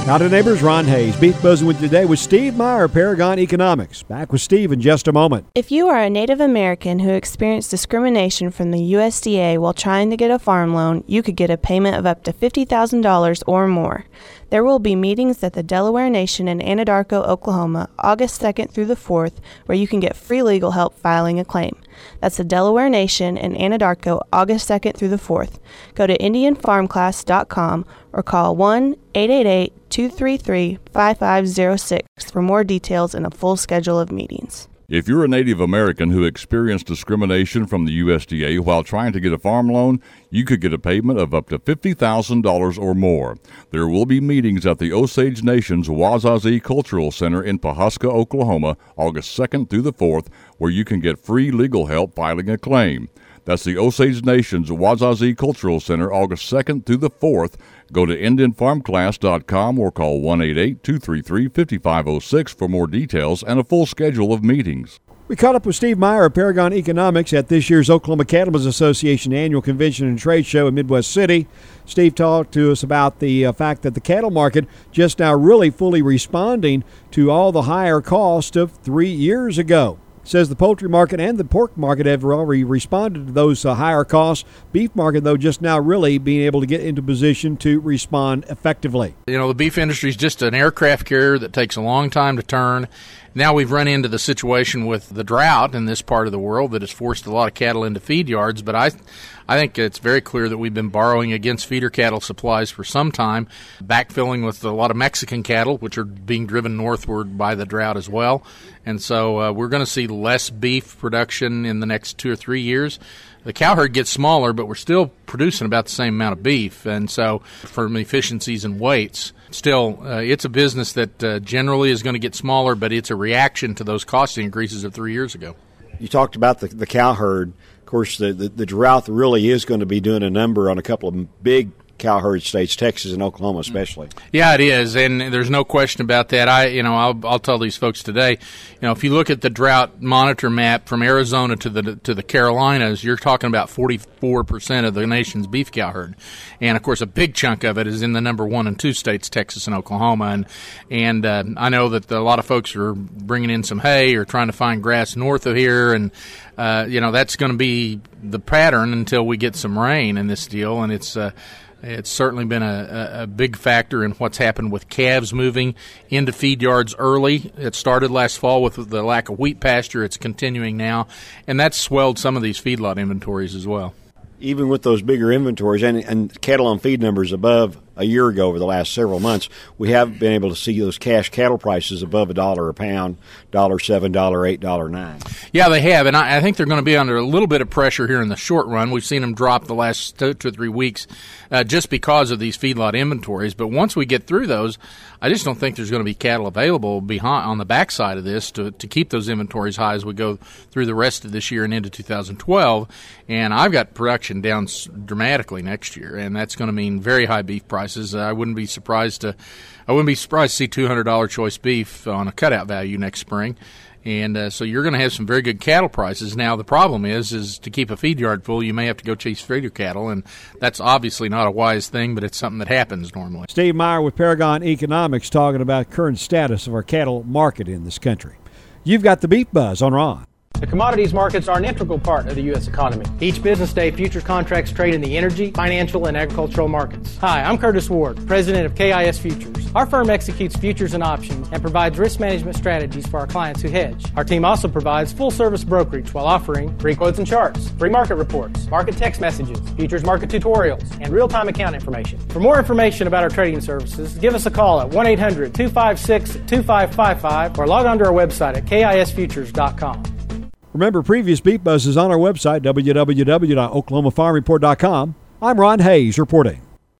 Howdy neighbors, Ron Hayes. Beef Buzzing with you today with Steve Meyer, Paragon Economics. Back with Steve in just a moment. If you are a Native American who experienced discrimination from the USDA while trying to get a farm loan, you could get a payment of up to $50,000 or more. There will be meetings at the Delaware Nation in Anadarko, Oklahoma, August 2nd through the 4th, where you can get free legal help filing a claim. That's the Delaware Nation in Anadarko, August 2nd through the 4th. Go to IndianFarmClass.com or call 1-888-233-5506 for more details and a full schedule of meetings. If you're a Native American who experienced discrimination from the USDA while trying to get a farm loan, you could get a payment of up to $50,000 or more. There will be meetings at the Osage Nation's Wazazi Cultural Center in Pawhuska, Oklahoma, August 2nd through the 4th, where you can get free legal help filing a claim. That's the Osage Nation's Wazazi Cultural Center, August 2nd through the 4th. Go to IndianFarmClass.com or call 1-888-233-5506 for more details and a full schedule of meetings. We caught up with Steve Meyer of Paragon Economics at this year's Oklahoma Cattlemen's Association Annual Convention and Trade Show in Midwest City. Steve talked to us about the fact that the cattle market just now really fully responding to all the higher cost of 3 years ago. Says the poultry market and the pork market have already responded to those higher costs. Beef market, though, just now really being able to get into position to respond effectively. You know, the beef industry is just an aircraft carrier that takes a long time to turn. Now we've run into the situation with the drought in this part of the world that has forced a lot of cattle into feed yards, but I think it's very clear that we've been borrowing against feeder cattle supplies for some time, backfilling with a lot of Mexican cattle, which are being driven northward by the drought as well. And so we're going to see less beef production in the next 2 or 3 years. The cow herd gets smaller, but we're still producing about the same amount of beef. And so from efficiencies and weights, still, it's a business that generally is going to get smaller, but it's a reaction to those cost increases of 3 years ago. You talked about the cow herd. Of course, the drought really is going to be doing a number on a couple of big cow herd states, Texas and Oklahoma especially. Yeah, it is, and there's no question about that. I'll tell these folks today, if you look at the drought monitor map from Arizona to the Carolinas, you're talking about 44% of the nation's beef cow herd, and of course a big chunk of it is in the number 1 and 2 states, Texas and Oklahoma, and I know that a lot of folks are bringing in some hay or trying to find grass north of here, and that's going to be the pattern until we get some rain in this deal, and it's certainly been a big factor in what's happened with calves moving into feed yards early. It started last fall with the lack of wheat pasture. It's continuing now, and that's swelled some of these feedlot inventories as well. Even with those bigger inventories and cattle on feed numbers above a year ago over the last several months, we have been able to see those cash cattle prices above $1 a pound, $7, $8, $9. Yeah, they have, and I think they're going to be under a little bit of pressure here in the short run. We've seen them drop the last 2 or 3 weeks just because of these feedlot inventories. But once we get through those, I just don't think there's going to be cattle available on the backside of this to keep those inventories high as we go through the rest of this year and into 2012. And I've got production down dramatically next year, and that's going to mean very high beef prices. I wouldn't be surprised to see $200 choice beef on a cutout value next spring. And so you're going to have some very good cattle prices. Now, the problem is to keep a feed yard full, you may have to go chase feeder cattle, and that's obviously not a wise thing, but it's something that happens normally. Steve Meyer with Paragon Economics talking about current status of our cattle market in this country. You've got the Beef Buzz on Ron. The commodities markets are an integral part of the U.S. economy. Each business day, futures contracts trade in the energy, financial, and agricultural markets. Hi, I'm Curtis Ward, president of KIS Futures. Our firm executes futures and options and provides risk management strategies for our clients who hedge. Our team also provides full-service brokerage while offering free quotes and charts, free market reports, market text messages, futures market tutorials, and real-time account information. For more information about our trading services, give us a call at 1-800-256-2555 or log on to our website at KISFutures.com. Remember, previous Beef Buzz is on our website, www.oklahomafarmreport.com. I'm Ron Hayes reporting.